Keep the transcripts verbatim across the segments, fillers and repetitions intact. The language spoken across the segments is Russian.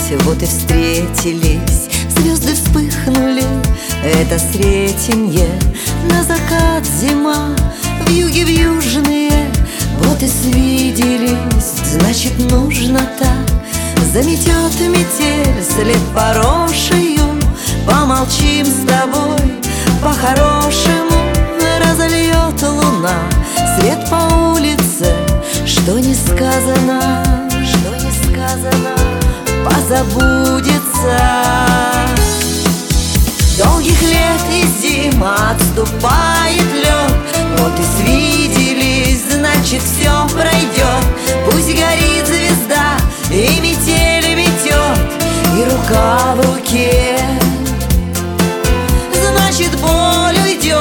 вот и встретились, звезды вспыхнули, это Сретенье. На закат зима, вьюги в южные, вот и свиделись, значит нужно так. Заметет метель след порошию, помолчим с тобой по-хорошему. Разольет луна свет по улице, что не сказано, что не сказано, позабудется. Долгих лет и зим отступает лед, вот и свиделись, значит все пройдет. Пусть горит звезда и метель метет, и рука в руке, значит боль уйдет.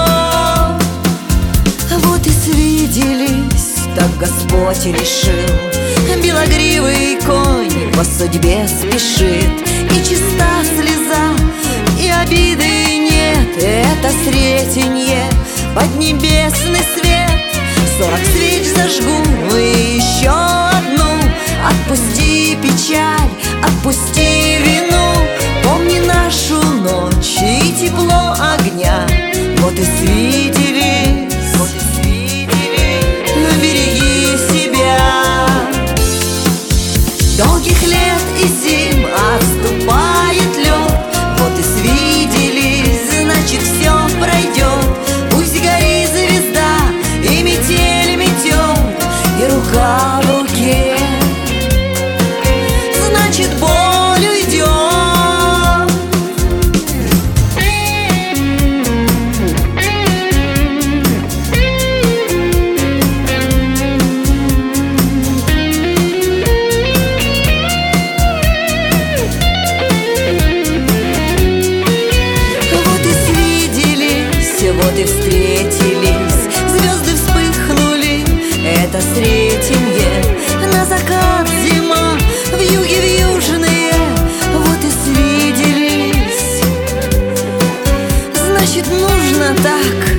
Вот и свиделись, так Господь решил. Белогривый конь по судьбе спешит, и чиста слеза, и обиды нет. Это Сретенье, поднебесный свет. Сорок свеч зажгу и еще одну. Отпусти печаль, отпусти вину, помни нашу ночь и тепло огня. Вот и свиделись, вот и свиделись, но береги себя. Долгих лет и зим отступает лед, вот и свиделись, значит все пройдет. Пусть горит звезда и метель метет, и рука в руке, значит боль уйдет. Вот и встретились, звезды вспыхнули, это Сретенье. На закат зима, вьюги в южные, вот и свиделись, значит нужно так.